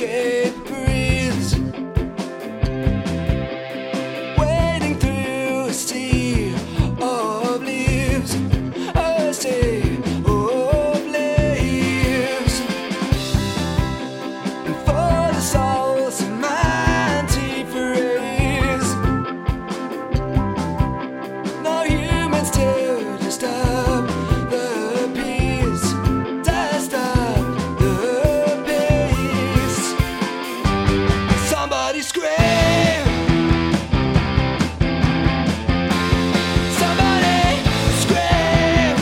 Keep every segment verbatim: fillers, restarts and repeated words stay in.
landscape breathes, wading through a sea of leaves, a sea of leaves. And for the souls of my antiphrases, no humans to disturb the peace, disturb the peace. Somebody scream, somebody scream,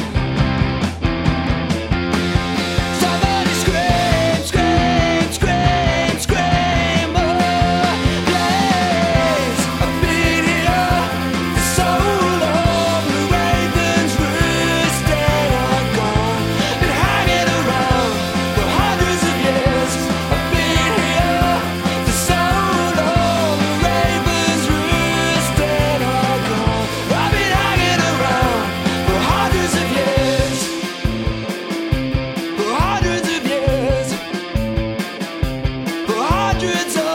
somebody scream, scream, scream, scream. Oh, please, I've been here for so long. The ravens roosted are gone, been hanging around for hundreds of years. I've been here for so long. The ravens roosted are gone. I've been hanging around for hundreds of years, for hundreds of years, for hundreds of